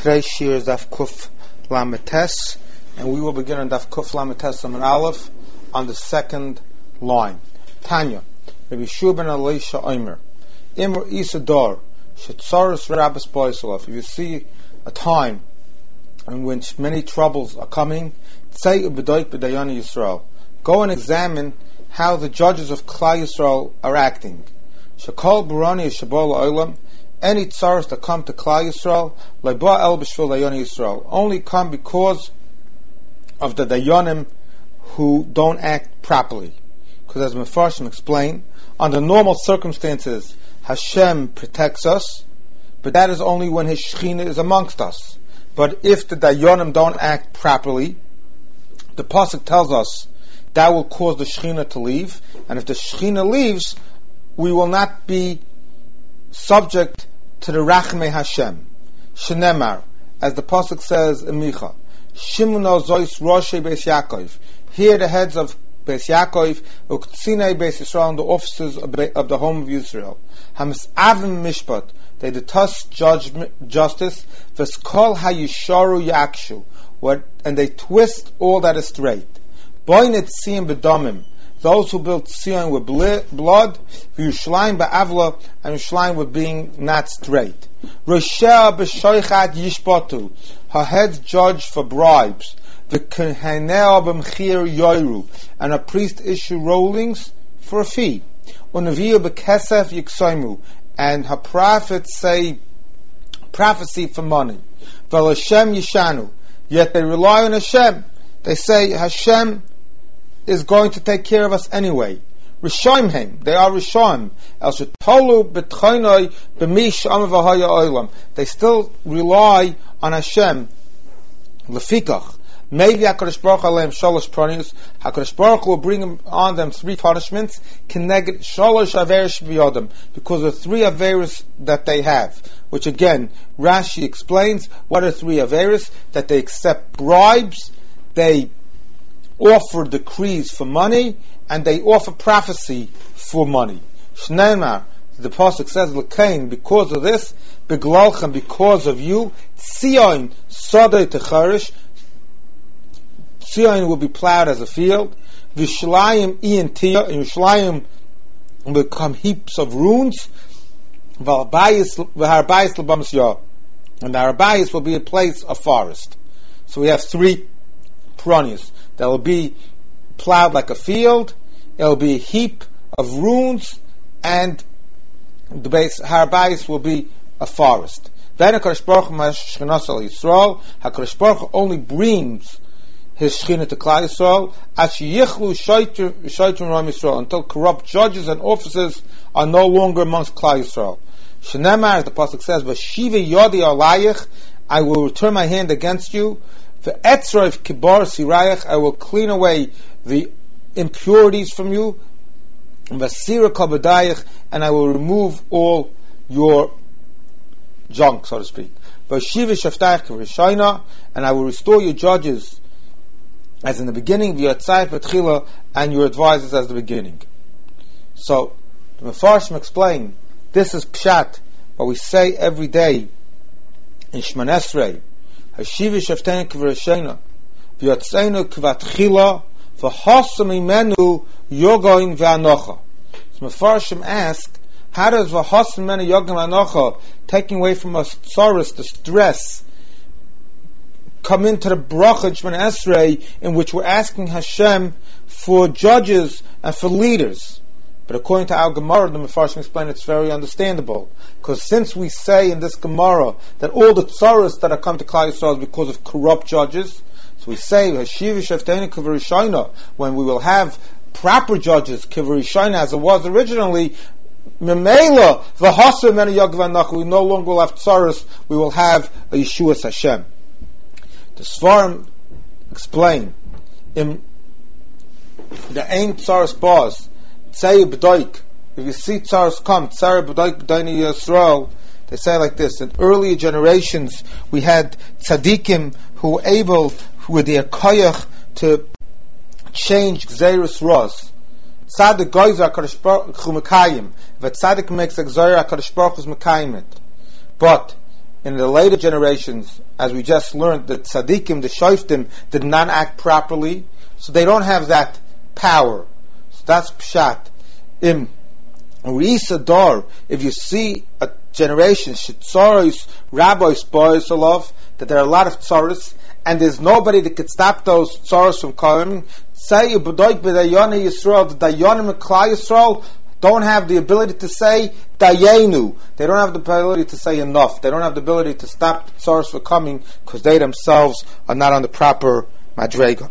Today's shir is Daf Kuf Lametes, and we will begin on Daf Kuf Lametes and Aleph on the second line. Tanya, Rabbi Shua ben Elisha Omer, Imr Isador, Shetzaris Rabbis Boiselov. If you see a time in which many troubles are coming, Tzei Ubedoik B'Dayan Yisrael. Go and examine how the judges of Klal Yisrael are acting. Shekol Burani Shabol Olam. Any tzaros that come to Klal Yisrael, Leiba El B'Shvil Dayan Yisrael, only come because of the Dayanim who don't act properly. Because as Mefarshim explained, under normal circumstances, Hashem protects us, but that is only when His Shechina is amongst us. But if the Dayanim don't act properly, the Pasuk tells us that will cause the Shechina to leave, and if the Shechina leaves, we will not be subject to the Rachmei Hashem. Shenemar, as the Pasuk says in Micha, Shimon Zois Roshei Beis Yaakov. Here the heads of Beis Yaakov, Uktzine Beis Yisrael, and the officers of the home of Israel. Hamis Avim Mishpat, they detest justice. V'skol HaYisharu Yakshu, and they twist all that is straight. Boinet Tziyim B'Domim, those who built Sion with blood, Yerushalayim ba'avla, and Yerushalayim with being not straight. Roshea b'shoichat yishpatu, her heads judge for bribes. V'kehanea b'mchir yoiru, and a priest issue rulings for a fee. Uneviyu b'kesef yiksoimu, and her prophets say prophecy for money. V'lashem yishanu, yet they rely on Hashem. They say Hashem is going to take care of us anyway. Rishoimhem, they are Rishoim. El shetolu b'tchoinoi b'mish amavahaya oilam. They still rely on Hashem. Lefikach, maybe HaKadosh Baruch Hu aleim shalosh pronius. HaKadosh Baruch Hu will bring on them three punishments. Keneged shalosh averis b'yodem, because of three averis that they have. Which again, Rashi explains what are three averis: that they accept bribes, they offer decrees for money, and they offer prophecy for money. Shneimar, the pasuk says, L'kain, because of this, Beglalchem, because of you, Tzion Sadei Techarish, Tzion will be plowed as a field, V'Yishlayim Iyentia, and Yerushalayim will become heaps of ruins, V'Harbayis L'Bamas Yah, and the Harbayis will be a place of forest. So we have three pronius. That will be plowed like a field, it will be a heap of ruins, and the base Harbayis will be a forest. Then HaKadosh Baruch Hu Shchinas al Yisrael, HaKadosh Baruch Hu only brings His Shechina to Klal Yisrael, Yichlu Shoitrim Ram Yisrael, until corrupt judges and officers are no longer amongst Klal Yisrael. Shenemar, as the pasuk says, V'shiva Yodi Alayich, I will return my hand against you. The etzroif kibar sirayach, I will clean away the impurities from you. Vasira kabadayach, and I will remove all your junk, so to speak. Vashiva shaftayach k'rishayna, and I will restore your judges as in the beginning, v'yatzayif v'tchila, and your advisors as the beginning. So the Mefarshim explain this is pshat, what we say every day in Shemon Esrei. Hashiva shaftenu k'vreshena, v'yatzenu k'vatchila, v'hasam imenu yogain v'anocha. So Mefarshim ask, how does v'hasam imenu yogain v'anocha, taking away from us tzaros, the stress, come into the bracha Shemon Esrei, in which we're asking Hashem for judges and for leaders? But according to our Gemara, the Mefarshim explain it's very understandable. Because since we say in this Gemara that all the tzaros that are come to Klal Yisrael is because of corrupt judges, so we say, Hashiva Shaftenu K'Varishayna, when we will have proper judges, K'Varishayna, as it was originally, Memela, V'Hasa Mena Yagvanach, we no longer will have tzaros, we will have a Yeshuas Hashem. The Sfarim explain, in the Ein Tzaros Baz, Tzei B'Doik, if you see tzaros come, Tzei B'Doik B'Daini Yisrael, they say like this: in earlier generations we had tzaddikim who were able, with their koyach, to change gzeirus ros. Tzaddik goyzer HaKadosh Baruch Hu mekayim, but tzaddik makes a gzeir HaKadosh Baruch Hu is mekayim it. But in the later generations, as we just learned, the tzaddikim, the shoftim, did not act properly, so they don't have that power. So that's pshat. In Risador, if you see a generation, Shitzoros, Rabbis, Boys, that there are a lot of tzoros, and there's nobody that could stop those tzoros from coming, say you b'doik b'dayoni Yisrael, the dayonim and Klal Yisrael don't have the ability to say dayenu. They don't have the ability to say enough. They don't have the ability to stop the tzoros from coming because they themselves are not on the proper madrega.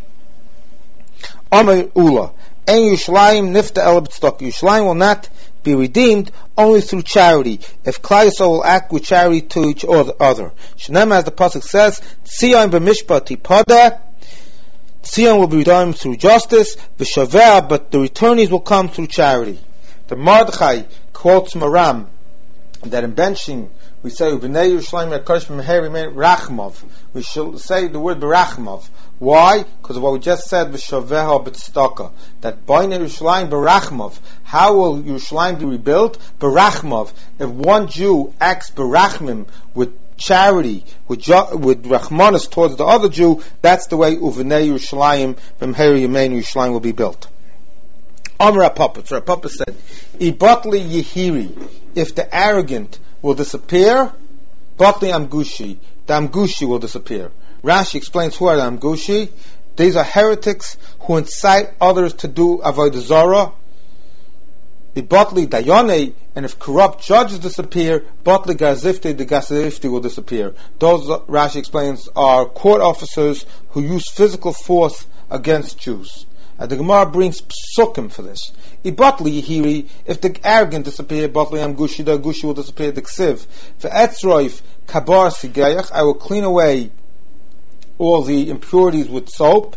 Amar Ula, Ein Yushalayim nifta el b'tzedakah. Yushalayim will not be redeemed only through charity. If Klal Yisrael will act with charity to each other. Shneimah, as the pasuk says, Tzion b'mishpat tipada. Tzion will be redeemed through justice. V'shaveh, but the returnees will come through charity. The Mordechai quotes Maram that in benching we say B'nei Yerushalayim HaKadosh B'meheri Meir Rachmov. We shall say the word B'rachmov. Why? Because of what we just said, V'shaveha B'tzedakah, that B'nei Yerushalayim B'rachmov. How will Yerushalayim be rebuilt? B'rachmov. If one Jew acts B'rachmim with charity, with Rachmanis towards the other Jew, that's the way U'v'nei Yerushalayim B'meheri Meir Yerushalayim will be built. Amar Papa, so Papa said, Ibatli Yehiri, if the arrogant will disappear, Batli Amgushi, the Amgushi will disappear. Rashi explains who are the Amgushi. These are heretics who incite others to do Avodah Zarah. Ibatli Dayone, and if corrupt judges disappear, Batli Gazifti, the Gazifti will disappear. Those, Rashi explains, are court officers who use physical force against Jews. The Gemara brings psukim for this. Ibatli Yehiri, if the arrogant disappear, Batli Amgushi, the Gushi will disappear. The Ksiv, for Etzroif Kabar Sigayach, I will clean away all the impurities with soap.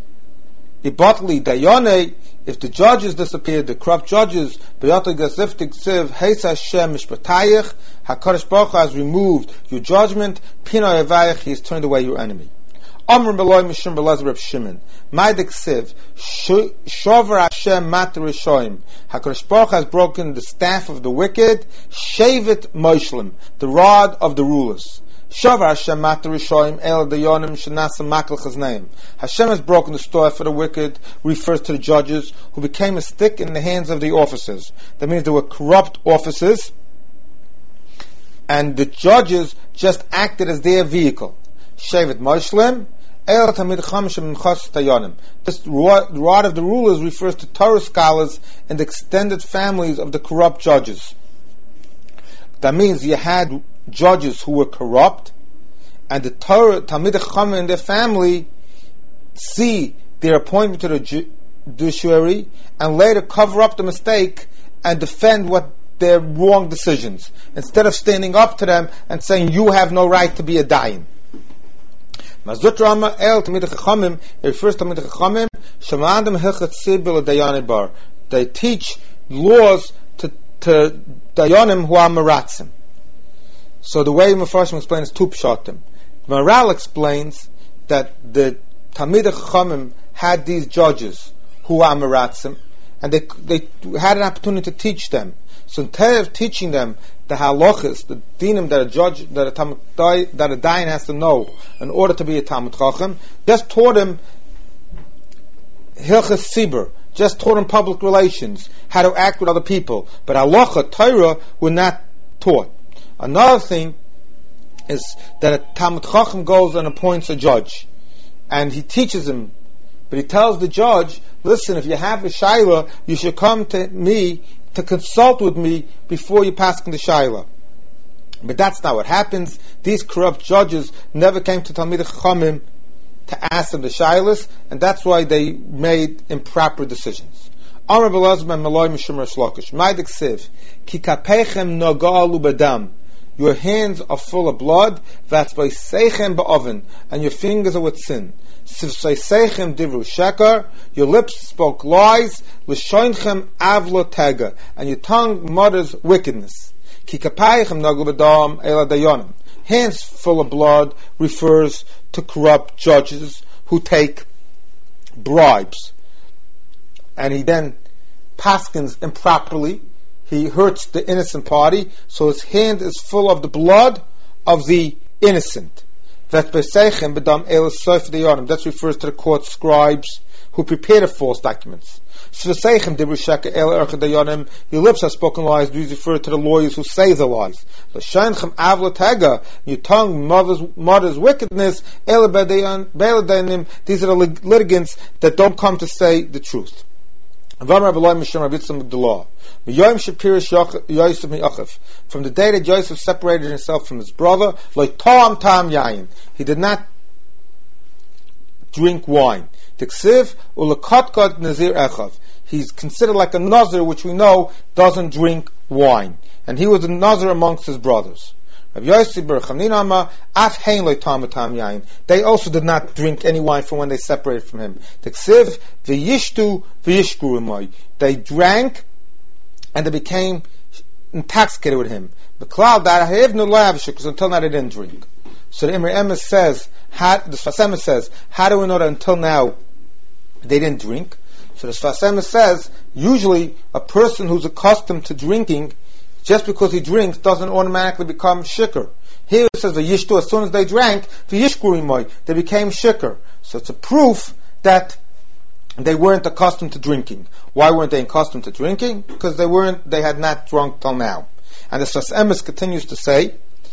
Ibatli Dayone, if the judges disappear, the corrupt judges, B'yatli Gazifti Ksiv, Heis Hashem Mishpatayach, HaKadosh Baruch Hu has removed your judgment, Pino Evayach, he has turned away your enemy. Amr Beloy Mishum Belaz Reb Shimon. Ma'idek Siv. Shover Hashem Matar Rishoim. HaKadosh Baruch has broken the staff of the wicked. Shavit Moshlim, the rod of the rulers. Shover Hashem Matar Rishoim. El Dayonim Shenasa Makal Chaznaim. Hashem has broken the staff for the wicked. Refers to the judges who became a stick in the hands of the officers. That means they were corrupt officers, and the judges just acted as their vehicle. Shavit Moshlim. This rod of the rulers refers to Torah scholars and the extended families of the corrupt judges. That means you had judges who were corrupt, and the Torah Talmid Chacham and their family see their appointment to the judiciary and later cover up the mistake and defend what their wrong decisions, instead of standing up to them and saying you have no right to be a dayan. Mazut Rama El Talmid Chachamim, it refers to Talmid Chachamim, Shemadim Hilchat Sibil Dayanim Bar. They teach laws to Dayanim who are Meratzim. So the way Mefarshim explains is two pshatim. Maral explains that the Talmid Chachamim had these judges who are Meratzim, and they had an opportunity to teach them. So instead of teaching them the halachas, the dinim that a judge, that a dayan has to know in order to be a Talmid Chacham, just taught him hilchas sibur, just taught him public relations, how to act with other people. But halacha, Torah, were not taught. Another thing is that a Talmid Chacham goes and appoints a judge, and he teaches him, but he tells the judge, listen, if you have a shaila, you should come to me to consult with me before you pass in the shaila. But that's not what happens. These corrupt judges never came to Talmid Chachamim to ask them the shailas, and that's why they made improper decisions. Amar Belazman Malay Mishum Resh Lakish. Ma'idek Siv. Ki kapechem noga'alu badam. Your hands are full of blood. That's by seichem ba'oven, and your fingers are with sin. Sivseichem divru shekar. Your lips spoke lies. L'shoinchem avlo tega, and your tongue mutters wickedness. Ki kapayichem noga'alu badam ela dayonim. Hands full of blood refers to corrupt judges who take bribes, and he then paskins improperly. He hurts the innocent party, so his hand is full of the blood of the innocent. That refers to the court scribes who prepared the false documents. Your lips have spoken lies. These refer to the lawyers who say the lies. Your tongue, mother's wickedness. These are the litigants that don't come to say the truth. From the day that Yosef separated himself from his brother, he did not drink wine. He's considered like a nazir, which we know doesn't drink wine, and he was a nazir amongst his brothers. They also did not drink any wine from when they separated from him. They drank and they became intoxicated with him. Because until now they didn't drink. So the Imre Emes says, how do we know that until now they didn't drink? So the Sfas Emes says, usually a person who's accustomed to drinking, just because he drinks, doesn't automatically become shikr. Here it says, V'yishtu, as soon as they drank, V'yishkuru imoy, they became shikr. So it's a proof that they weren't accustomed to drinking. Why weren't they accustomed to drinking? Because they had not drunk till now. And the Sfas Emes continues to say,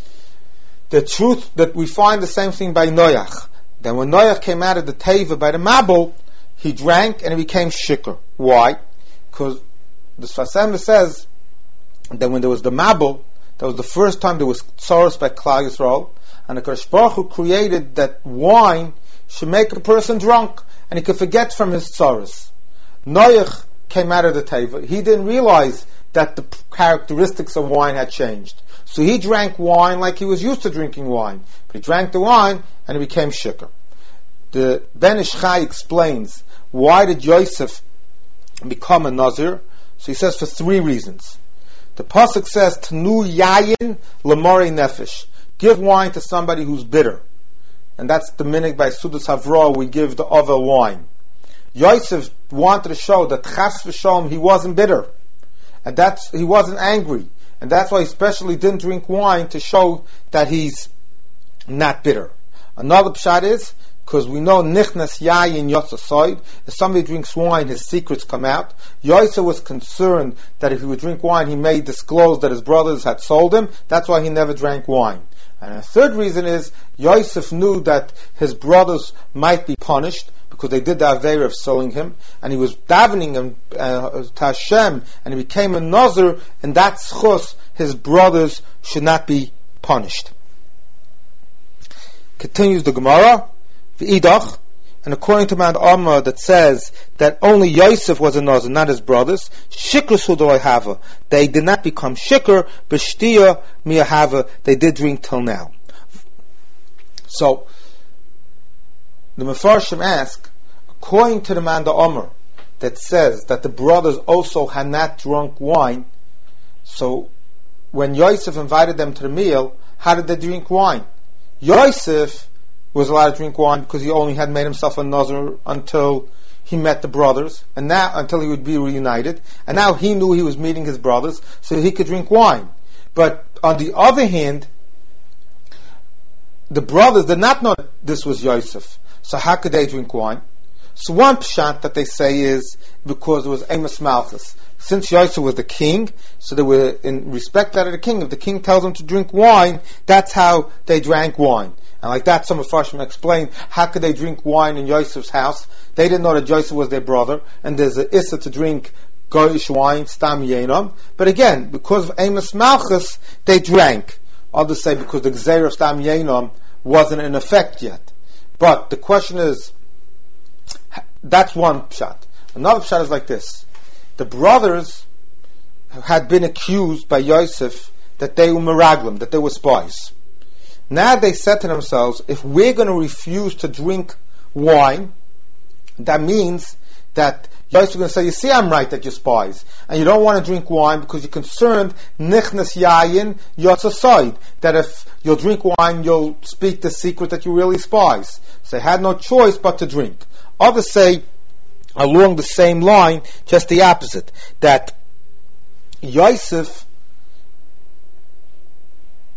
the truth that we find the same thing by Noach. Then when Noach came out of the Teva by the Mabul, he drank and he became shikr. Why? Because the Sfas Emes says that when there was the Mabul, that was the first time there was tzoros by Klal Yisrael, and the Kadosh Baruch Hu created that wine should make a person drunk, and he could forget from his tzoros. Noach came out of the Teva. He didn't realize that the characteristics of wine had changed. So he drank wine like he was used to drinking wine. But he drank the wine and he became shikr. The Ben Ish Chai explains, why did Yosef become a nazir? So he says for 3 reasons. The pasuk says, Tnu yayin lemorei nefesh. Give wine to somebody who's bitter. And that's the minhag by Sudas Havrah, we give the other wine. Yosef wanted to show that chas v'sholom he wasn't bitter. And he wasn't angry. And that's why he especially didn't drink wine, to show that he's not bitter. Another pshat is, because we know nichnas yayin yotza soid, if somebody drinks wine, his secrets come out. Yosef was concerned that if he would drink wine, he may disclose that his brothers had sold him. That's why he never drank wine. And a third reason is, Yosef knew that his brothers might be punished, because they did the aveira of selling him, and he was davening him to Hashem, and he became a nazir, and that's chus, his brothers should not be punished. Continues the Gemara, v'idach, and according to Mount Amma that says that only Yosef was a nazir, not his brothers, shikr sudoi hava, they did not become shikr, but shtia miyahava, they did drink till now. So, the Mefarshim ask, according to the Manda Omer that says that the brothers also had not drunk wine, so when Yosef invited them to the meal, how did they drink wine? Yosef was allowed to drink wine because he only had made himself a nazir until he met the brothers, and now until he would be reunited, and now he knew he was meeting his brothers, so he could drink wine. But on the other hand, the brothers did not know that this was Yosef. So how could they drink wine? So one pshat that they say is because it was Amos Malchus. Since Yosef was the king, so they were in respect that of the king. If the king tells them to drink wine, that's how they drank wine. And like that, some of Farshim explained, how could they drink wine in Yosef's house? They didn't know that Yosef was their brother, and there's an issa to drink goyish wine, stam yenom. But again, because of Amos Malchus, they drank. Others say because the gzeir of stam yenom wasn't in effect yet. But the question is, that's one pshat. Another pshat is like this. The brothers had been accused by Yosef that they were meraglim, that they were spies. Now they said to themselves, if we're going to refuse to drink wine, that means that Yosef is going to say, you see, I'm right that you're spies. And you don't want to drink wine because you're concerned, nichnas yayin yotzasoid, that if you'll drink wine, you'll speak the secret that you're really spies. So they had no choice but to drink. Others say, along the same line, just the opposite, that Yosef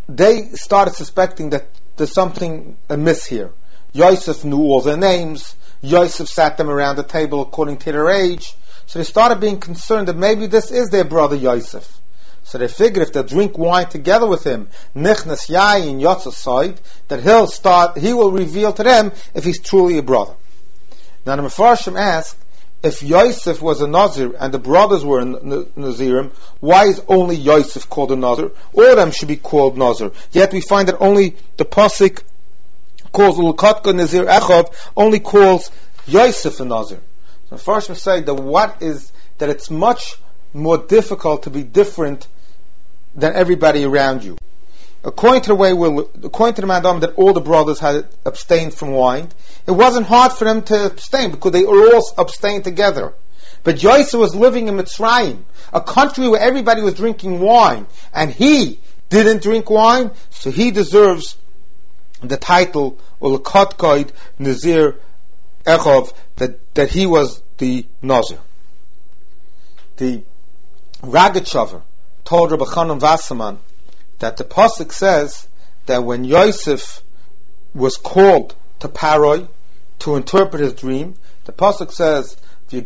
they started suspecting that there's something amiss here. Yosef knew all their names. Yosef sat them around the table according to their age. So they started being concerned that maybe this is their brother Yosef. So they figured if they drink wine together with him, Nichnas Yayin Yotzaside, that he will reveal to them if he's truly a brother. Now the Mefarshim asked, if Yosef was a Nazir and the brothers were Nazirim, why is only Yosef called a Nazir? All of them should be called Nazir. Yet we find that only the Pasuk calls Ulkatka Nazir Echov, only calls Yosef a Nazir. So first we say that it's much more difficult to be different than everybody around you. According to the Mandam that all the brothers had abstained from wine, it wasn't hard for them to abstain because they all abstained together. But Yosef was living in Mitzrayim, a country where everybody was drinking wine, and he didn't drink wine, so he deserves the title Ulkotkoid Nazir Echov, that he was the Nazir. The Ragachover told Rabbi Chanan Wasserman that the pasuk says that when Yosef was called to Paroi to interpret his dream, the pasuk says he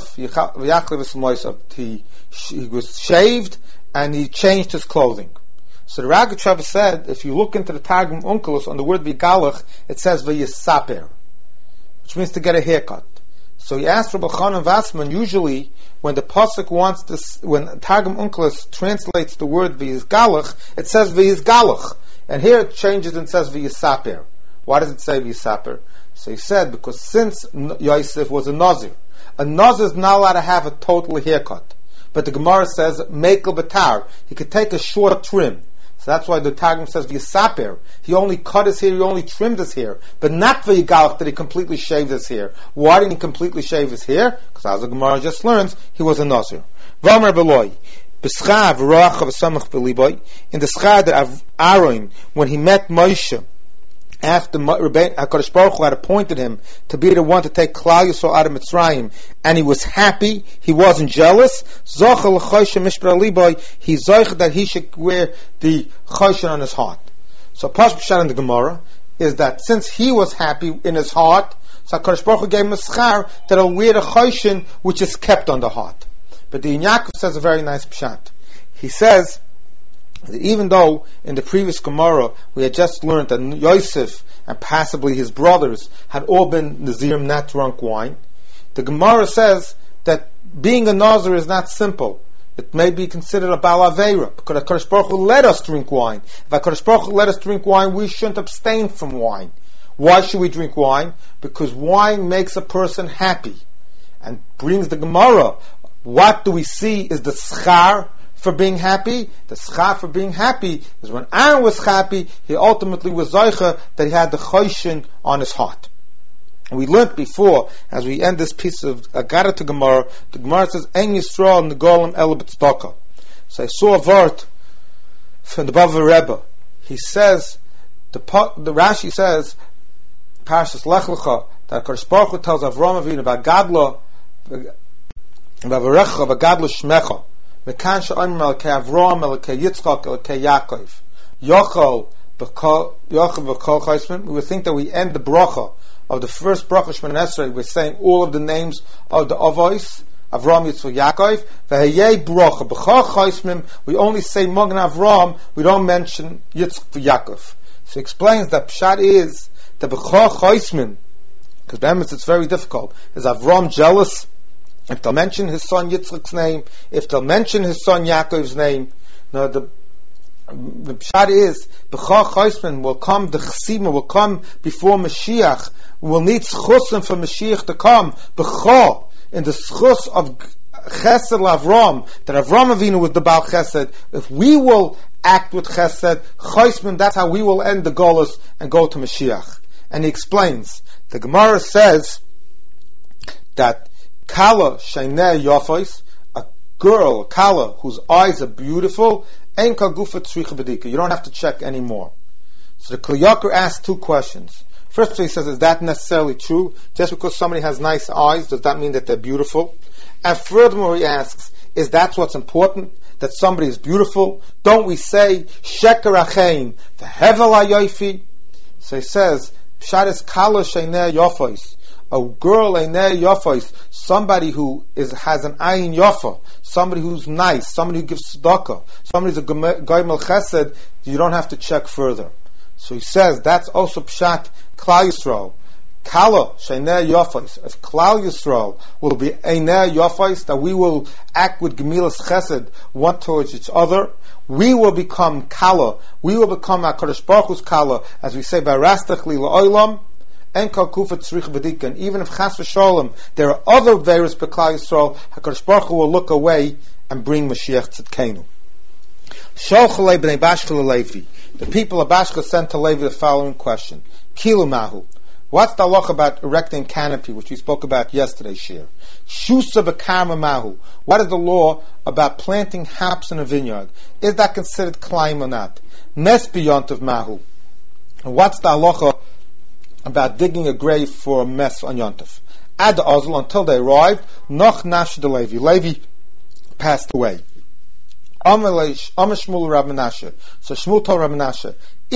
was shaved and he changed his clothing. So the Ragachover said, if you look into the Targum Onkelos on the word V'galach, it says V'yisaper, which means to get a haircut. So he asked Rabbi Chanan Wasserman, usually when the pasuk wants this, when Targum Onkelos translates the word V'yizgalach, it says V'yizgalach, and here it changes and says V'yisaper. Why does it say V'yisaper? So he said, because since Yosef was a Nazir is not allowed to have a total haircut. But the Gemara says Mekel Batar, he could take a short trim. So that's why the Targum says V'yisaper. He only cut his hair, he only trimmed his hair, but not V'yigalach that he completely shaved his hair. Why didn't he completely shave his hair? Because as the Gemara just learns, he was a Nazir. V'amar Beloi, B'schav Ra'achav Samach B'liboy, in the schar that Aaron, when he met Moshe, after HaKadosh Baruch Hu had appointed him to be the one to take Klal Yisrael out of Mitzrayim, and he was happy, he wasn't jealous, he zoich that he should wear the choshen on his heart. So Pashut Pshat in the Gemara is that since he was happy in his heart, so HaKadosh Baruch Hu gave him a schar that he'll wear the choshen which is kept on the heart. But the Yaakov says a very nice pshat. He says, even though in the previous Gemara we had just learned that Yosef and possibly his brothers had all been Nazirim, not drunk wine, the Gemara says that being a Nazir is not simple. It may be considered a Bal Aveira, because HaKadosh Baruch Hu let us drink wine. If HaKadosh Baruch Hu let us drink wine, we shouldn't abstain from wine. Why should we drink wine? Because wine makes a person happy. And brings the Gemara, what do we see is the schar for being happy? The schar for being happy is when Aaron was happy, he ultimately was zoicha that he had the choshen on his heart. And we learned before, as we end this piece of Agada to Gemara, the Gemara says, Ein Yisrael Negolim Ela B'Tzedakah. So I saw a word from the Bava Rebbe. He says, the Rashi says, Parashas Lech Lecha, that HaKadosh Baruch Hu tells Avraham Avinu, V'agadla V'avarecha V'agadla Shmecha, Mekan she'omer Elkei Avraham, Elkei Yitzchak, Elkei Yaakov, Yochel B'Kol Chaisman. We would think that we end the bracha of the first bracha Shemona Esrei with saying all of the names of the Avos, Avraham, Yitzchak, Yaakov. V'hayei bracha B'Kol Chaisman. We only say Magen Avraham. We don't mention Yitzchak, Yaakov. So he explains that Pshat is that B'Kol Chaisman, because remember it's very difficult. Is Avraham jealous if they'll mention his son Yitzchak's name, if they'll mention his son Yaakov's name? No, the pshat is B'chol Chaisman will come, the Chesima will come before Mashiach. We'll need schusim for Mashiach to come. B'chol, in the schus of Chesed Avram, that Avram Avinu was the Baal Chesed. If we will act with Chesed, Chaisman, that's how we will end the Golus and go to Mashiach. And he explains, the Gemara says that Kala Shainei Yofos, a girl, Kala, whose eyes are beautiful, Ein Kal Gufa Tzricha B'dika. You don't have to check anymore. So the Kli Yakar asks two questions. First, he says, is that necessarily true? Just because somebody has nice eyes, does that mean that they're beautiful? And furthermore, he asks, is that what's important? That somebody is beautiful? Don't we say, Sheker Achein, the Hevel HaYofi? So he says, Pshat is Kala Sheineh Yofos. A girl Eineh Yofos, somebody who has an Ayin Yofa, somebody who's nice, somebody who gives tzedakah, somebody who's a Goymel Chesed, you don't have to check further. So he says, that's also Pshat Klal Yisrael. Kala Sheineh Yofos. If Klal Yisrael will be Eineh Yofos, that we will act with Gemilas Chesed one towards each other, we will become Kala. We will become HaKadosh Baruch Hu's Kala, as we say, Barastach li la'olam, and even if Chas v'Sholem there are other various B'Klal Yisrael, HaKadosh Baruch Hu will look away and bring Mashiach Tzidkenu. Sholchalei b'nei Bashchel Levi. The people of Bashchel sent to Levi the following question: Kilu Mahu. What's the halacha about erecting canopy, which we spoke about yesterday, Shir? Shusa b'karma Mahu. What is the law about planting hops in a vineyard? Is that considered climb or not? Nes b'yont of Mahu. And what's the halacha about digging a grave for a mess on Yontif? Ad Ozl, until they arrived, Noch Nash de Levi. Levi passed away. Amar Shmuel Rab Menashe. So Shmuel told Rab Menashe,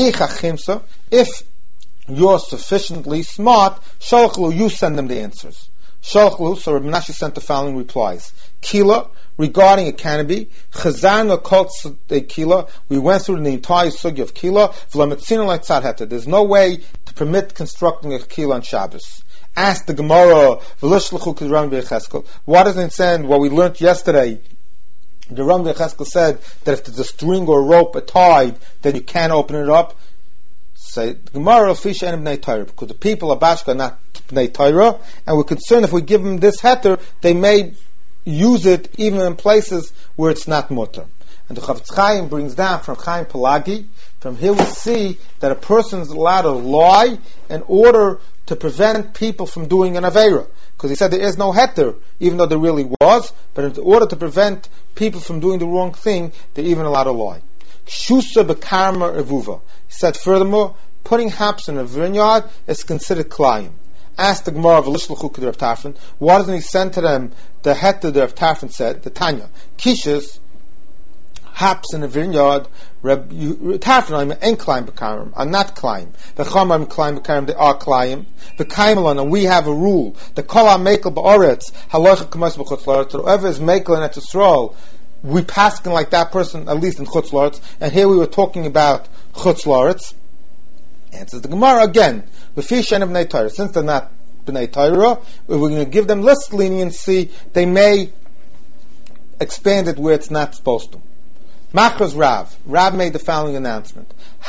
if you're sufficiently smart, Shalchlu, you send them the answers. Shalchlu, so Rab Menashe sent the following replies. Kila, regarding a canopy, Chazan called a Kila, we went through the entire sugi of Kila, Vlametzina like Tzadheta. There's no way to permit constructing a Kila on Shabbos. Ask the Gemara, what does it say? What we learned yesterday, the Ram Becheskel said that if there's a string or a rope, a tied, then you can't open it up. Say the Gemara fish and Bnei Torah, because the people of Bashka are not Bnei Torah, and we're concerned if we give them this heter, they may use it even in places where it's not mutter. And the Chavetz Chaim brings down from Chaim Pelagi. From here we see that a person is allowed to lie in order to prevent people from doing an Aveira. Because he said there is no heter, even though there really was, but in order to prevent people from doing the wrong thing, they're even allowed to lie. Shusa bekarma evuva. He said furthermore, putting hops in a vineyard is considered klayim. Asked the Gemara of Elishluchu K'der Rav Tarfon, why doesn't he send to them the heter that Rav Tarfon said, the Tanya? Kishas, hops in a vineyard, Tarfon and climb bekarim are not climb. The Chamar climb bekarim, they are climb. The Kaimelon, and we have a rule. The Kol HaMekel Ba'oretz, Halacha K'mos B'chutz La'aretz, whoever is Mekel in Eretz Yisrael, we paskin like that person, at least in Chutz La'aretz, and here we were talking about Chutz La'aretz. Answers the Gemara again. Since they're not B'nai Torah, we're going to give them less leniency. They may expand it where it's not supposed to. Machras Rav. Rav made the following announcement.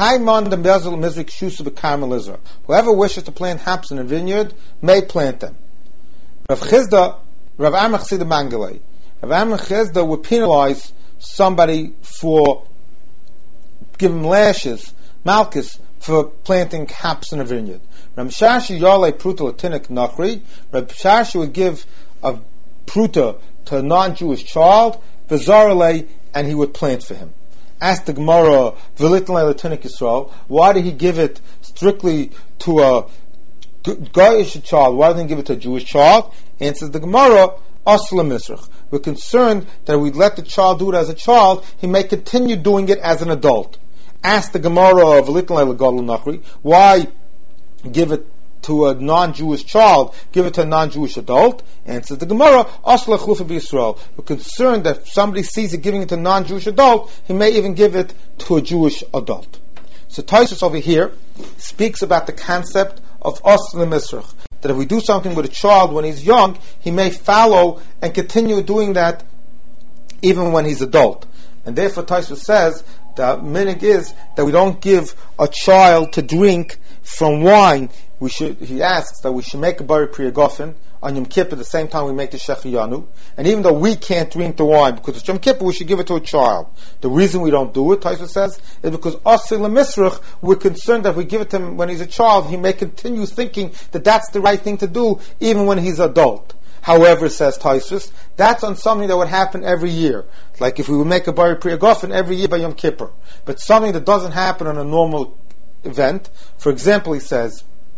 Whoever wishes to plant hops in a vineyard may plant them. Rav Chizda, Rav Amar Chizda Mangalei. Rav Amar Chizda would penalize somebody for giving lashes, malchus, for planting hops in a vineyard. Rav Shashi Yale Pruta Latinik Nachri. Rav Shashi would give a pruta to a non-Jewish child, V'zarale, and he would plant for him. Asked the Gemara, V'litlei Latinik Yisrael, why did he give it strictly to a Goyish child? Why didn't he give it to a Jewish child? Answers the Gemara, Asla Misrach. We're concerned that we let the child do it as a child, he may continue doing it as an adult. Ask the Gemara of why give it to a non-Jewish child, give it to a non-Jewish adult? Answers the Gemara, we're concerned that if somebody sees it giving it to a non-Jewish adult, he may even give it to a Jewish adult. So Taisus over here speaks about the concept of Asla Misrach, that if we do something with a child when he's young, he may follow and continue doing that even when he's adult. And therefore Taisus says, the minig is that we don't give a child to drink from wine. He asks that we should make a bari priya gofen on Yom Kippur at the same time we make the Shechiyanu. And even though we can't drink the wine because it's Yom Kippur, we should give it to a child. The reason we don't do it, Taisa says, is because Asil Misrach, we're concerned that if we give it to him when he's a child, he may continue thinking that that's the right thing to do even when he's adult. However, says Taisus, that's on something that would happen every year. Like if we would make a Bari Priya Gofen every year by Yom Kippur. But something that doesn't happen on a normal event. For example, he says,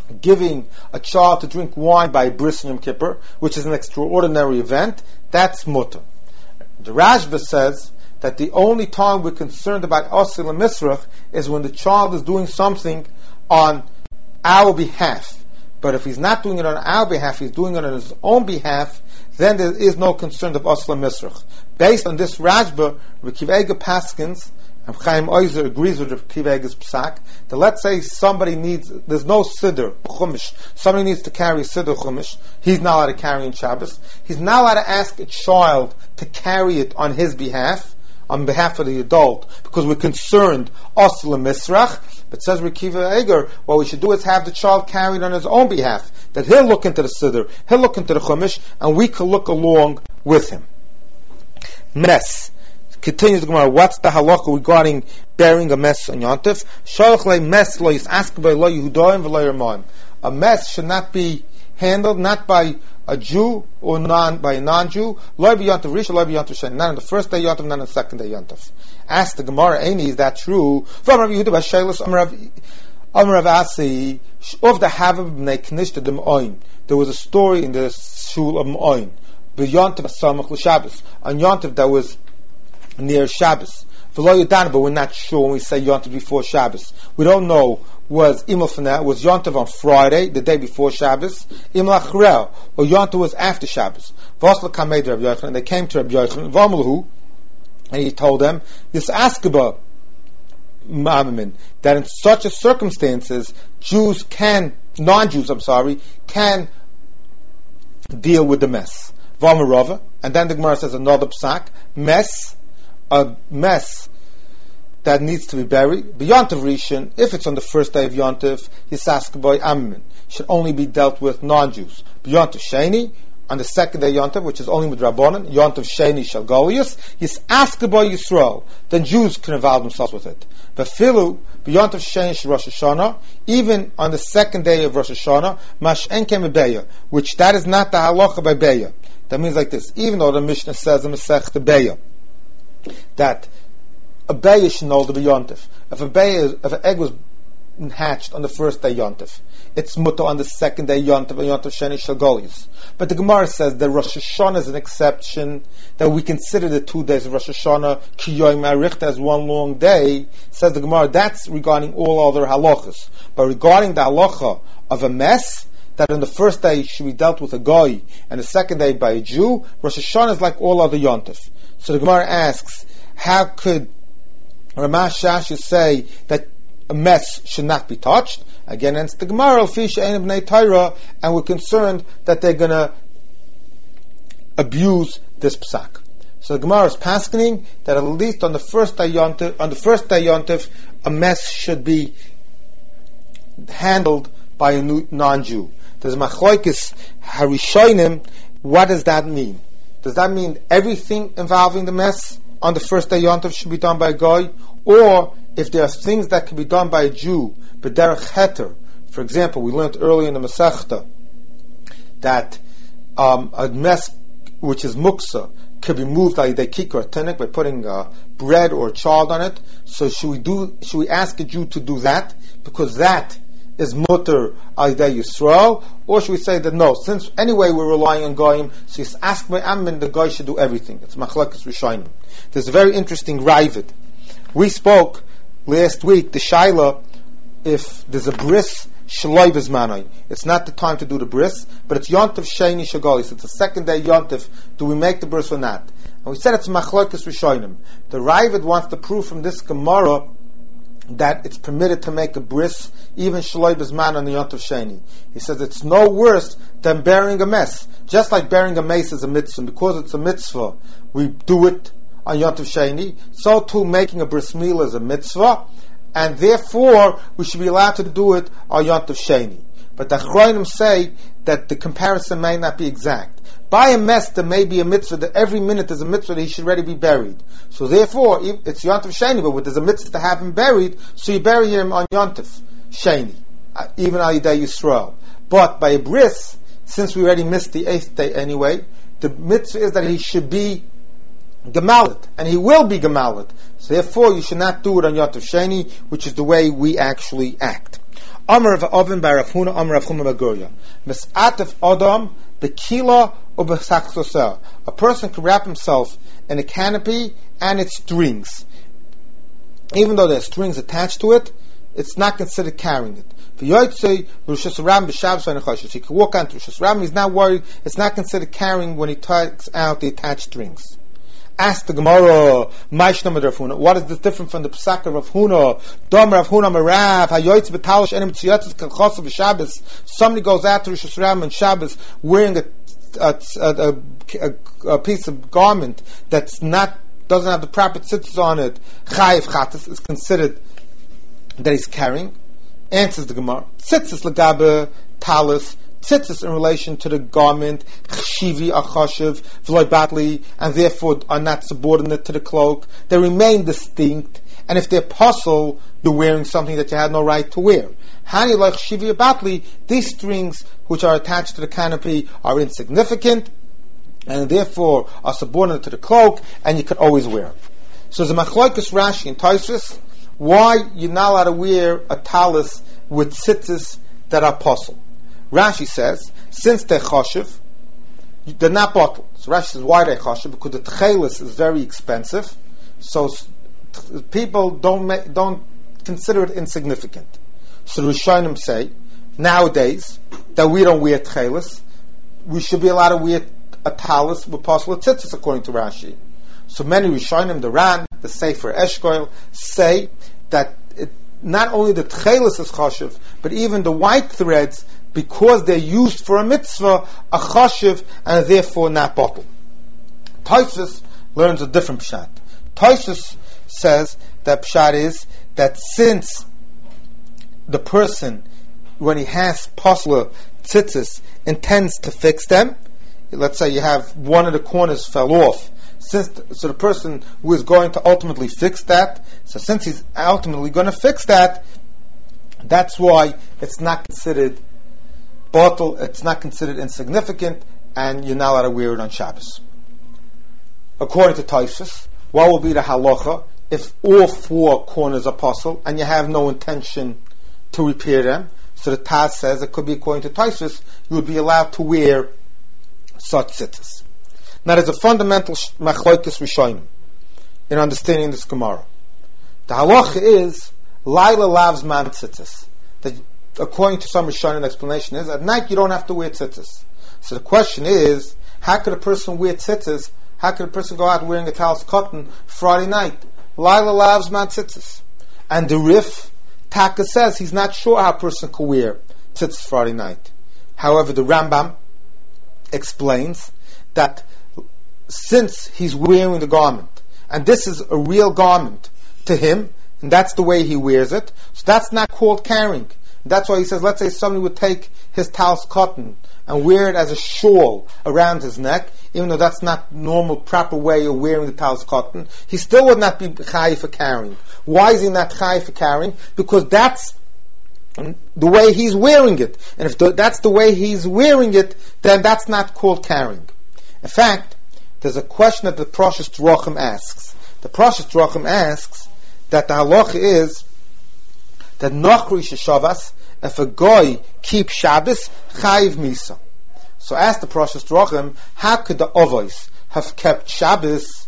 giving a child to drink wine by a bris on Yom Kippur, which is an extraordinary event, that's mutter. The Rashba says that the only time we're concerned about Asil and Misrach is when the child is doing something on our behalf. But if he's not doing it on our behalf, he's doing it on his own behalf, then there is no concern of Asil and Misrach. Based on this Rashba, Rekiv Eger Paskins, and Chaim Oizer agrees with Rekiv Eger's Psak, that let's say somebody needs, there's no Siddur, Chumash, somebody needs to carry Siddur Chumash, he's not allowed to carry in Shabbos, he's not allowed to ask a child to carry it on his behalf, on behalf of the adult, because we're concerned Asil and Misrach. But says Rekiv Eger, what we should do is have the child carried on his own behalf, that he'll look into the Siddur, he'll look into the Chumash, and we can look along with him. Mess. Continues the Gemara, what's the halacha regarding bearing a mess on Yontif? Shalach le mess lo yisask by lo Yehudaim v'lo Yermaim. A mess should not be handled, not by a Jew or by a non-Jew. Lo be Yontif Rishon, lo be Yontif Sheni. Not on the first day Yontif, not on the second day Yontif. Ask the Gemara, Eini, is that true? From Rav Yehuda b'Sheilos Amar Rav Asi of the Havim b'nei Knishta dem Oin. There was a story in the shul of Oin. B'Yontif Samach l'Shabbos. On Yontif that was near Shabbos. V'lo Yodana, but we're not sure when we say Yontif before Shabbos. We don't know, was Imel Fana, was Yontif on Friday, the day before Shabbos, Imel Achrel, or Yontif was after Shabbos. V'osla Kamed Rabbi Yochanan, and they came to Rabbi Yochanan, V'amalhu, and he told them, this Askaba Ma'amimin, that in such a circumstances, non-Jews, can deal with the mess. V'amarova, and then the Gemara says another psak, a mess that needs to be buried. B'Yontif Rishon, if it's on the first day of Yontif, Yisaskaboi Amimin, should only be dealt with non-Jews. B'Yontif Sheni, on the second day Yontif, which is only with Rabbanan, Yontif Sheni Shal Golius, Yisaskaboi Yisrael, then Jews can involve themselves with it. But Filu, B'Yontif Sheni Shal Rosh Hashanah, even on the second day of Rosh Hashanah, Mash'en Kem Beya, which that is not the halacha by Beya. That means like this, even though the Mishnah says in Masech the Beya, that a Beya should know the Yontif. If an egg was hatched on the first day Yontif, it's mutter on the second day Yontif, and Yontif Sheni Shel Golius. But the Gemara says that Rosh Hashanah is an exception, that we consider the 2 days of Rosh Hashanah Ki Yoim Ha'arichta as one long day. Says the Gemara, that's regarding all other halachas. But regarding the halacha of a mess, that on the first day should be dealt with a goy, and the second day by a Jew, Rosh Hashanah is like all other Yontif. So the Gemara asks, how could Ramash Shashi say that a mess should not be touched? Again, it's the Gemara, and we're concerned that they're going to abuse this psak. So the Gemara is paskening that at least on the first day Yontif, a mess should be handled by a non-Jew. There's Machloikis Harishonim. What does that mean? Does that mean everything involving the mess on the first day Yontif should be done by a guy? Or if there are things that can be done by a Jew, but derech heter, for example, we learned earlier in the Masechta that a mess which is muksa could be moved like they kikar tenek by putting bread or a child on it. So should we ask a Jew to do that because that is mutter al-Yidei Yisrael, or should we say that no, since anyway we're relying on goyim, so you ask by Ammin, the goy should do everything. It's machlekes rishonim. There's a very interesting ravid. We spoke last week the shaila if there's a bris shaloi v'zmanoi. It's not the time to do the bris, but it's Yontif Sheni Shagolis. It's the second day Yontif. Do we make the bris or not? And we said it's machlekes rishonim. The ravid wants to prove from this Gemara that it's permitted to make a bris, even shaloi b'zman on the Yontif Sheni. He says it's no worse than bearing a mess. Just like bearing a mace is a mitzvah, because it's a mitzvah, we do it on Yontif Sheni. So too, making a bris milah is a mitzvah, and therefore we should be allowed to do it on Yontif Sheni. But the Achronim say that the comparison may not be exact. By a mess, there may be a mitzvah that every minute is a mitzvah that he should already be buried. So therefore, it's Yontif Sheni, but there's a mitzvah to have him buried, so you bury him on Yontif Sheni, even al Yidei Yisrael. But by a bris, since we already missed the 8th day anyway, the mitzvah is that he should be gemalit, and he will be gemalit. So therefore, you should not do it on Yontif Sheni, which is the way we actually act. Amar v'Oven by Rav Huna, Amar Rav Chuma Baguria. Mis'atef Adam b'kila u'b'sachsoseh. A person can wrap himself in a canopy and its strings. Even though there's strings attached to it, it's not considered carrying it. He can walk on to Rosh Hashanah. He's not worried. It's not considered carrying when he takes out the attached strings. Ask the Gemara, what is this different from the Pesach of Rav Huna? Dom Rav Huna Marav, Hayoytz b'talish enim tziyatzes k'chos v'Shabbos. Somebody goes out to Rosh Hashanah on Shabbos wearing a piece of garment that's not, doesn't have the proper tzitzis on it. Chayiv chatas is considered that he's carrying. Answers the Gemara, tzitzis legabe talis. Tzitzis in relation to the garment, chshivi, achashiv, v'loy batli, and therefore are not subordinate to the cloak. They remain distinct, and if they're puzzle, you're wearing something that you had no right to wear. Hani like chshivi batli, these strings which are attached to the canopy are insignificant, and therefore are subordinate to the cloak, and you can always wear them. So the Machlokes Rashi and Tosfos, why you're not allowed to wear a talis with tzitzis that are puzzle. Rashi says, since they're choshev, they're not bottled. So Rashi says, why they're choshev? Because the tchelis is very expensive, so people don't consider it insignificant. So the Rishonim say, nowadays, that we don't wear tchelis, we should be allowed to wear a talis with possible tzitzis, according to Rashi. So many Rishonim, the Ran, the Sefer Eshkoil, say that not only the tchelis is choshev, but even the white threads, because they're used for a mitzvah, a chashiv, and therefore not bottled. Tosfos learns a different pshat. Tosfos says that pshat is that since the person, when he has posler tzitzis, intends to fix them, let's say you have one of the corners fell off, so the person who is going to ultimately fix that, so since he's ultimately going to fix that, that's why it's not considered bottle, it's not considered insignificant, and you're not allowed to wear it on Shabbos. According to Tosfos, what will be the halacha if all four corners are puzzle and you have no intention to repair them? So the Taz says it could be, according to Tosfos, you would be allowed to wear such tzitzis. Now there's a fundamental machlokes rishonim in understanding this Gemara. The halacha is Laila lavs man tzitzis. According to some Rishonim, explanation is, at night you don't have to wear tzitzis. So the question is, how could a person wear tzitzis? How could a person go out wearing a talis cotton Friday night? Laila lavs man tzitzis. And the Rif, Taka says he's not sure how a person could wear tzitzis Friday night. However, the Rambam explains that since he's wearing the garment, and this is a real garment to him, and that's the way he wears it, so that's not called carrying. That's why he says, let's say somebody would take his talis cotton and wear it as a shawl around his neck, even though that's not normal, proper way of wearing the talis cotton, he still would not be chayiv for carrying. Why is he not chayiv for carrying? Because that's the way he's wearing it. And if that's the way he's wearing it, then that's not called carrying. In fact, there's a question that the Parashas Drachim asks. The Parashas Drachim asks that the halacha is that Nachri Shavas, if a goy keeps Shabbos, chayiv misa. So ask the Parashas Drachim, how could the Ovos have kept Shabbos?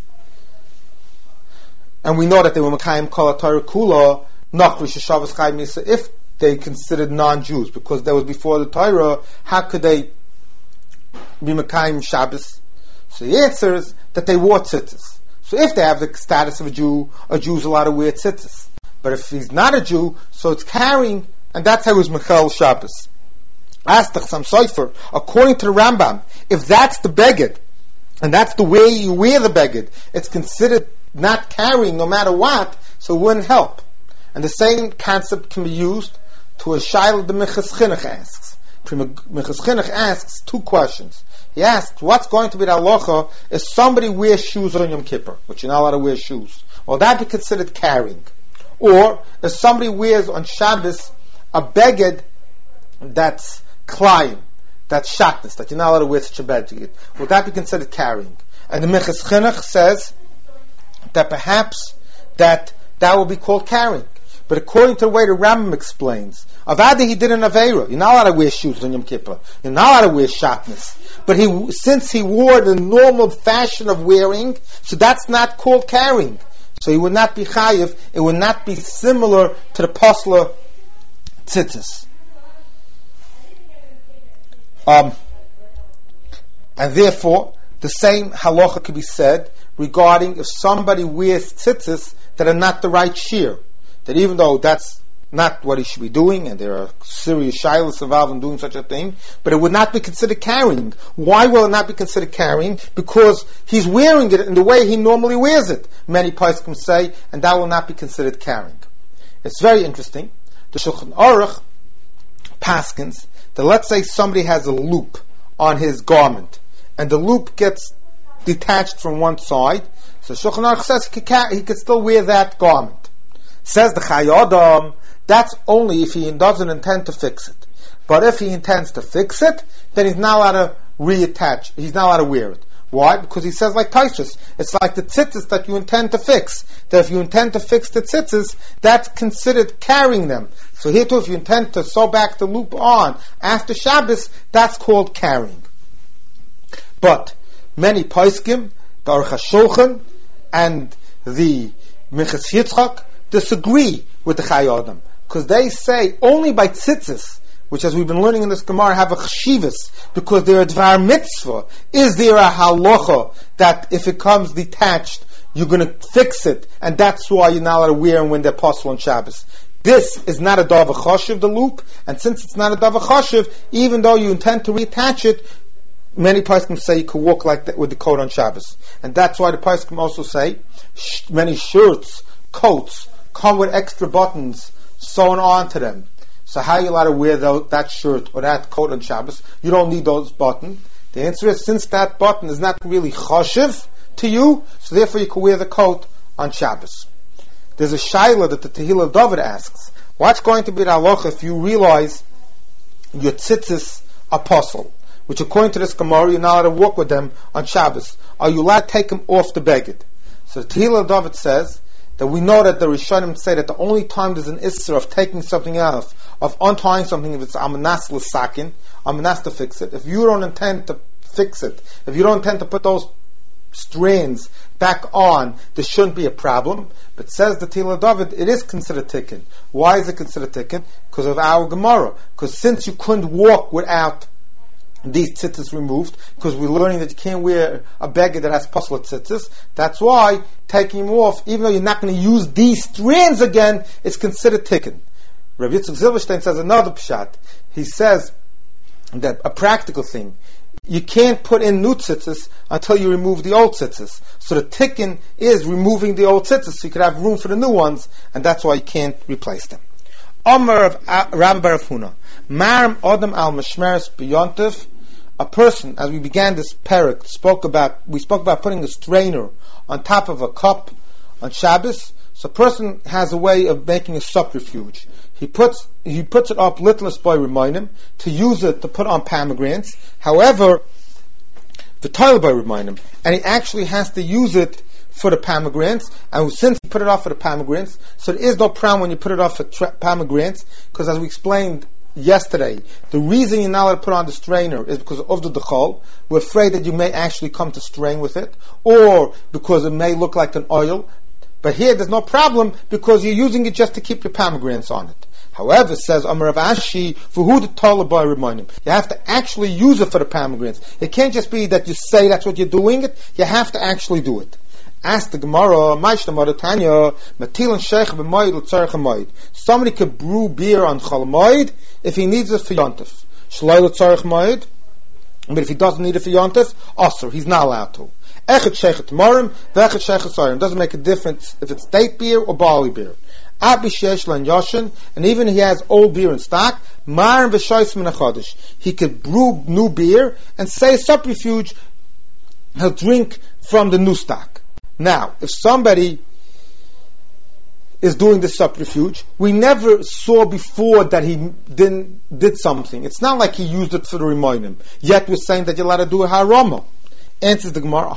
And we know that they were Mekayim Kol HaTorah Kula, Nachri Shavas chayiv misa, if they considered non-Jews, because that was before the Torah, how could they be Mekayim Shabbos? So the answer is that they wore tzitzis. So if they have the status of a Jew is allowed to wear tzitzis. But if he's not a Jew, so it's carrying, and that's how he's Mechal Shabbos. Ask the Chassam Sofer, according to the Rambam, if that's the beged, and that's the way you wear the beged, it's considered not carrying no matter what, so it wouldn't help. And the same concept can be used to a shaila the Minchas Chinuch asks. Minchas Chinuch asks two questions. He asks, what's going to be the halacha if somebody wears shoes on Yom Kippur, which you're not allowed to wear shoes? Will that be considered carrying? Or if somebody wears on Shabbos a beged that's klayim, that's shatnez, that you're not allowed to wear such a beged, would that be considered carrying? And the Minchas Chinuch says that perhaps that will be called carrying, But according to the way the Rambam explains, Avada he did an Aveira. You're not allowed to wear shoes on Yom Kippur. You're not allowed to wear shatnez. But since he wore the normal fashion of wearing, so that's not called carrying. So he would not be chayiv. It would not be similar to the posla tzitzis. And therefore, the same halacha could be said regarding if somebody wears tzitzis that are not the right shear. That even though that's not what he should be doing, and there are serious shilas involved in doing such a thing, but it would not be considered carrying. Why will it not be considered carrying? Because he's wearing it in the way he normally wears it, many poskim say, and that will not be considered carrying. It's very interesting. The Shulchan Aruch paskins that let's say somebody has a loop on his garment, and the loop gets detached from one side, so Shulchan Aruch says he could still wear that garment. Says the Chai Adam, that's only if he doesn't intend to fix it. But if he intends to fix it, then he's not allowed to reattach. He's not allowed to wear it. Why? Because he says like Taishus, it's like the tzitzis that you intend to fix. That if you intend to fix the tzitzis, that's considered carrying them. So here too, if you intend to sew back the loop on after Shabbos, that's called carrying. But many poskim, the Aruch HaShulchan and the Minchas Yitzchak, disagree with the Chai Adam, because they say only by tzitzis, which as we've been learning in this Gemara have a chshivas, because they're a dvar mitzvah, is there a halacha that if it comes detached, you're going to fix it, and that's why you're not allowed to wear them when they're possible on Shabbos. This is not a davar chashiv, the loop, and since it's not a davar chashiv, even though you intend to reattach it, many poskim say you could walk like that with the coat on Shabbos. And that's why the poskim also say many shirts, coats, come with extra buttons sewn onto them. So how are you allowed to wear that shirt or that coat on Shabbos? You don't need those buttons. The answer is, since that button is not really chashiv to you, so therefore you can wear the coat on Shabbos. There's a shaila that the Tehillah David asks. What's going to be the halacha if you realize your tzitzis apostle, which according to this Gemara you're not allowed to walk with them on Shabbos? Are you allowed to take them off the beged? So the Tehillah David says that we know that the Rishonim say that the only time there's an issur of taking something out, of untying something, if it's amanas l'sakin, amanas to fix it. If you don't intend to fix it, if you don't intend to put those strands back on, there shouldn't be a problem. But says the Tehillah David, it is considered tikkun. Why is it considered tikkun? Because of our Gemara. Because since you couldn't walk without these tzitzis removed, because we're learning that you can't wear a beged that has possible tzitzis, that's why taking them off, even though you're not going to use these strands again, it's considered tikkun. Rav Yitzchak Zilberstein says another pshat. He says that a practical thing, you can't put in new tzitzis until you remove the old tzitzis. So the tikkun is removing the old tzitzis, so you could have room for the new ones, and that's why you can't replace them. Omer of Rabbi Bar Huna, Maram Adam al Mashmeres B'Yontif. A person, as we began this parak, we spoke about putting a strainer on top of a cup on Shabbos. So a person has a way of making a subterfuge. He puts it up litless by Rimonim to use it to put on pomegranates. However, the toilet by Rimonim, and he actually has to use it for the pomegranates. And since he put it off for the pomegranates, so there is no problem when you put it off for pomegranates, because as we explained yesterday, the reason you're not allowed to put on the strainer is because of the dechol. We're afraid that you may actually come to strain with it, or because it may look like an oil. But here there's no problem because you're using it just to keep your pomegranates on it. However, says Amar Rav Ashi, for who the Torah by reminding, you have to actually use it for the pomegranates. It can't just be that you say that's what you're doing it. You have to actually do it. Ask the Gemara, somebody could brew beer on Chol Moed if he needs it for Yontif. But if he doesn't need it for Yontif, also he's not allowed to. Doesn't make a difference if it's date beer or barley beer. And even if he has old beer in stock, he could brew new beer and say a subterfuge, he'll drink from the new stock. Now, if somebody is doing this subterfuge, we never saw before that he did something. It's not like he used it for the Rimonim. Yet we're saying that you're allowed to do a harama. Answers the Gemara,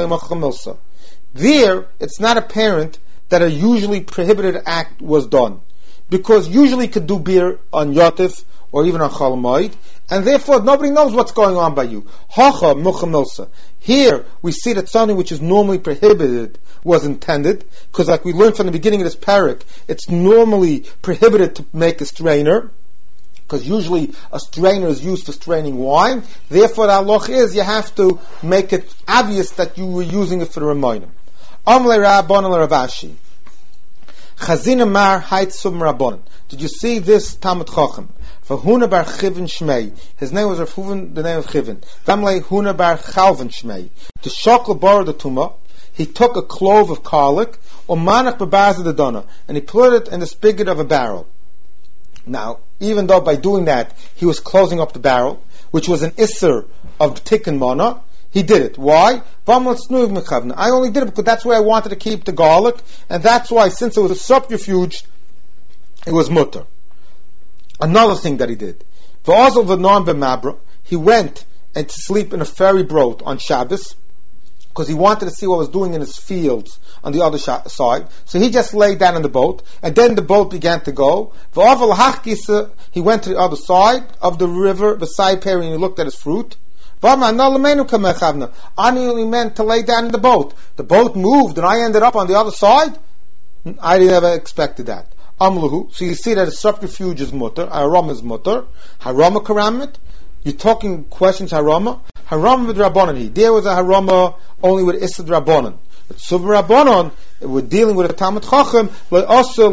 there, it's not apparent that a usually prohibited act was done. because usually you could do beer on Yotif or even on Chol Hamoed, and therefore nobody knows what's going on by you. Hacha Mucha Milsa. Here we see that something which is normally prohibited was intended, because like we learned from the beginning of this parak, it's normally prohibited to make a strainer, because usually a strainer is used for straining wine. Therefore the halach is you have to make it obvious that you were using it for the Ramonim. Amle Rabbanan Ravashi. Chazina Mar Haitzum Rabbanan. Did you see this Talmud Chacham? For Huna bar Chivin Shmei. His name was Rafuven, the name of Chivin. Damle Huna bar Chalvin Shmei. To Shokla bar the Tuma, he took a clove of garlic, Manach bebaza the dona, and he put it in the spigot of a barrel. Now, even though by doing that he was closing up the barrel, which was an isser of Tikkun Mana, he did it. Why? I only did it because that's where I wanted to keep the garlic, and that's why, since it was a subterfuge, it was mutter. Another thing that he did, he went and to sleep in a ferry boat on Shabbos, because he wanted to see what was doing in his fields on the other side. So he just lay down in the boat, and then the boat began to go. He went to the other side of the river, beside Perry, and he looked at his fruit. I only meant to lay down in the boat. The boat moved, and I ended up on the other side. I never expected that. So you see that a subterfuge is mutter, harama is mutter, harama karamit. You're talking questions harama. Harama with Rabbanan. There was a harama only with Issa Rabbanan. But Sub Rabbanan, we're dealing with a Talmud Chacham, also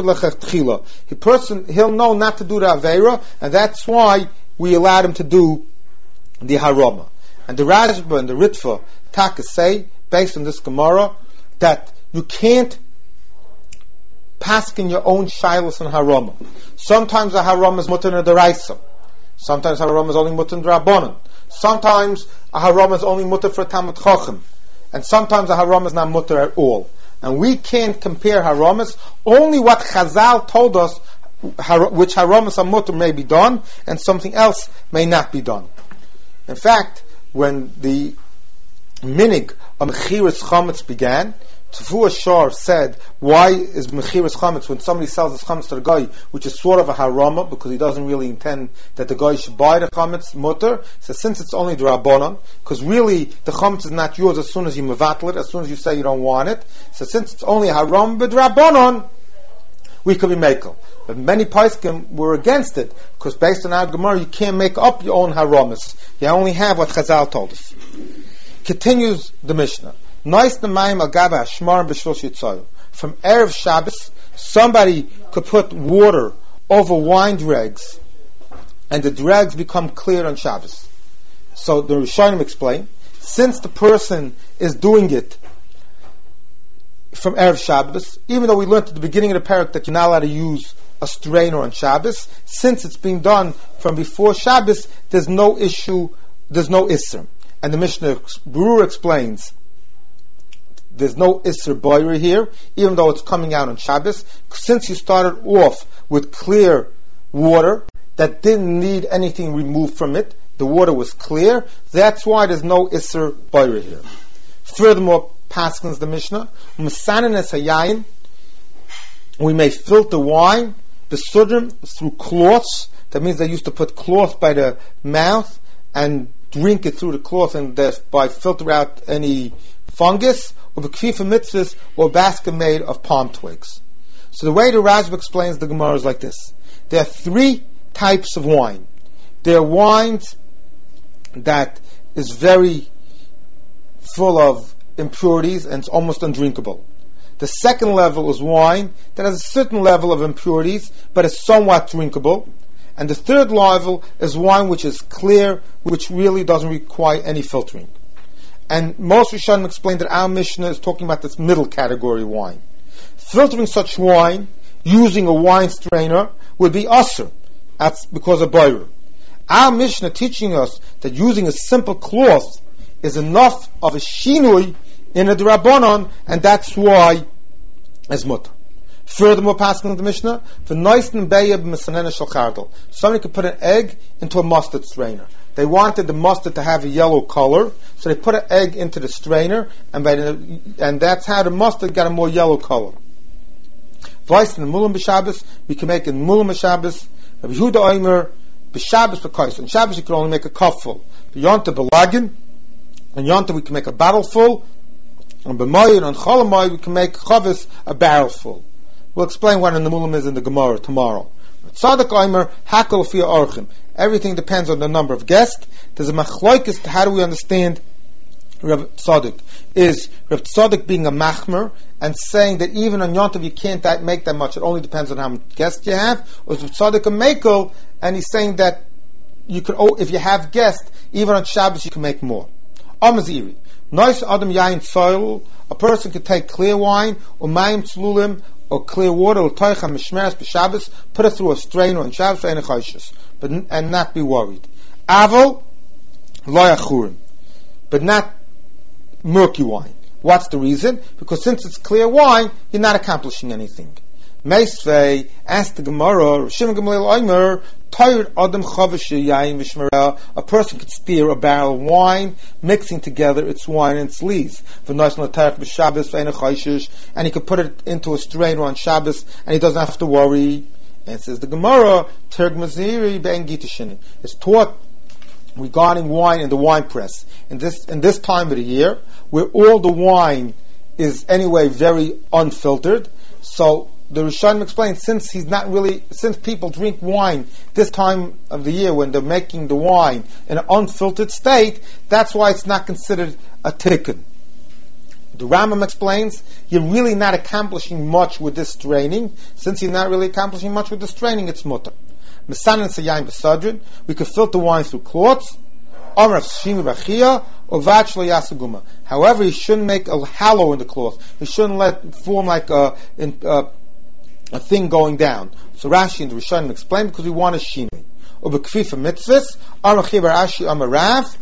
he'll know not to do the Aveira, and that's why we allowed him to do the harama. And the Rashba and the Ritva Taka say, based on this Gemara, that you can't paskin your own shilas and harama. Sometimes a harama is mutter in the Raisa. Sometimes harama is only mutter in the Rabbanan. Sometimes a haram is only mutter for a Talmud Chacham, and sometimes a haram is not mutter at all. And we can't compare haramas. Only what Chazal told us, which haramas are mutter, may be done, and something else may not be done. In fact, when the minig of Mechiras Chametz began, Tafua Shor said, why is Mechiras Chametz, when somebody sells his Chametz to the guy, which is sort of a harama, because he doesn't really intend that the guy should buy the Chametz mutter, so since it's only the Rabbanan, because really the Chametz is not yours as soon as you mevatel it, as soon as you say you don't want it, so since it's only a haram but Rabbanan, we could be mekel. But many Paiskim were against it, because based on our Gemara, you can't make up your own haramas. You only have what Chazal told us. Continues the Mishnah. From Erev Shabbos, somebody could put water over wine dregs, and the dregs become clear on Shabbos. So the Rishonim explain, since the person is doing it from Erev Shabbos, even though we learned at the beginning of the parak that you're not allowed to use a strainer on Shabbos, since it's being done from before Shabbos, there's no issue, there's no isser. And the Mishnah Berurah explains, there's no Isser Boyer here, even though it's coming out on Shabbos. Since you started off with clear water that didn't need anything removed from it, the water was clear, that's why there's no Isser Boyer here. Furthermore, paskins the Mishnah, we may filter wine, the sudrim, through cloths. That means they used to put cloth by the mouth and drink it through the cloth, and thereby filter out any fungus, or a kfifa mitzvahs, or a basket made of palm twigs. So the way the Rashba explains the Gemara is like this. There are three types of wine. There are wines that is very full of impurities and it's almost undrinkable. The second level is wine that has a certain level of impurities, but is somewhat drinkable. And the third level is wine which is clear, which really doesn't require any filtering. And most Rishonim explain that our Mishnah is talking about this middle category wine. Filtering such wine using a wine strainer would be usher. That's because of Boyer. Our Mishnah teaching us that using a simple cloth is enough of a shinui in a drabonon, and that's why it's mutter. Furthermore, passing the Mishnah, the noisten beyab misanena shalchardal. Somebody could put an egg into a mustard strainer. They wanted the mustard to have a yellow color, so they put an egg into the strainer, and that's how the mustard got a more yellow color. Voice in the Mulam b'Shabbos, we can make in Mulam b'Shabbos. Rabbi Yehuda Omer, b'Shabbos b'Kais. On Shabbos you can only make a cup full. B'Yonta b'Lagin, on Yonta we can make a barrel full. On B'Moed, on Cholamoy, we can make Chavis a barrel full. We'll explain what in the Mulam is in the Gemara tomorrow. Tzadok Omer, Hakol Fia Orchim. Everything depends on the number of guests. There's a machloikis to how do we understand Rav Tzadok. Is Rav Tzadok being a machmer and saying that even on Yontav you can't make that much, it only depends on how many guests you have? Or is Rav Tzadok a makel and he's saying that you could, if you have guests, even on Shabbos you can make more? Amaziri. Nois Adam Yain Soil, a person could take clear wine, or Mayim Tzlulim, or clear water, or Toicha Mishmeres b'Shabbos, put it through a strainer on Shabbos and not be worried. Aval Lo Yachurim, but not murky wine. What's the reason? Because since it's clear wine, you're not accomplishing anything. Meisvei asked the Gemara, Shimon Gamliel Omer, Toyed Adam Chavish Yayin Vishmera, a person could steer a barrel of wine, mixing together its wine and its lees. And he could put it into a strainer on Shabbos, and he doesn't have to worry. And says the Gemara, Terg Maziri Ben Gitashin. It's taught regarding wine in the wine press. In this time of the year, where all the wine is anyway very unfiltered, so the Rishonim explains, since people drink wine this time of the year when they're making the wine in an unfiltered state, that's why it's not considered a tikkun. The Rambam explains, you're really not accomplishing much with this straining. Since you're not really accomplishing much with this straining, it's mutter. Mesanin Sayayin B'Sadrin, we could filter wine through cloths. However, you shouldn't make a hollow in the cloth. You shouldn't let it form like a thing going down. So Rashi and the Rishonim explain, because we want a shinui. Ubekfifa mitzvahs, Arachi bar Ashi Amarav,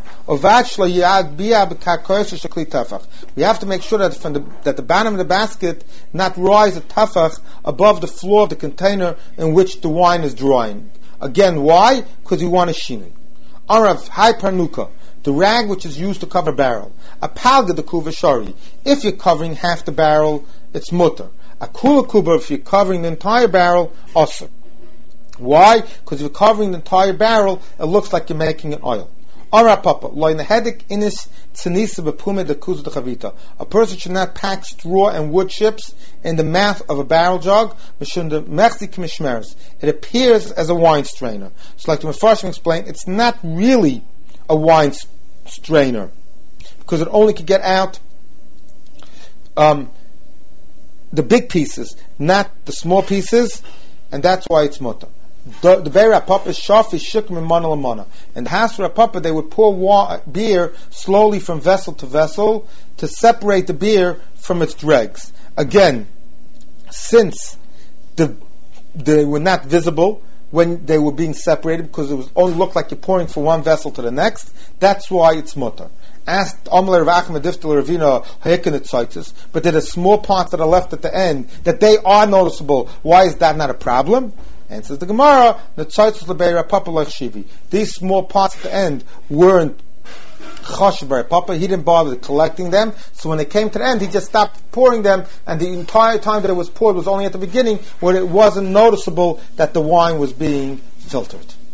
we have to make sure that the bottom of the basket not rise a tafach above the floor of the container in which the wine is drying. Again, why? Because we want a shinui. Arav hai parnuka, the rag which is used to cover barrel. A palga the kuvashari. If you're covering half the barrel, it's mutter. A kula kuba, if you're covering the entire barrel, also. Why? Because if you're covering the entire barrel, it looks like you're making an oil. A person should not pack straw and wood chips in the mouth of a barrel jug. It appears as a wine strainer. So like the Mefarshim explained, it's not really a wine strainer, because it only could get out the big pieces, not the small pieces, and that's why it's mutter. The Beira Papa is shafi shikm and mana lamana. In the house of Papa, they would pour beer slowly from vessel to vessel to separate the beer from its dregs. Again, since they were not visible when they were being separated, because it was only looked like you're pouring from one vessel to the next, that's why it's mutter. Asked Amler Rav Achmed Diftel Ravina Hayekinetzitis, but there are small parts that are left at the end that they are noticeable. Why is that not a problem? And says the Gemara, these small parts at the end weren't chashiv by Papa. He didn't bother collecting them. So when it came to the end, he just stopped pouring them, and the entire time that it was poured was only at the beginning, where it wasn't noticeable that the wine was being filtered.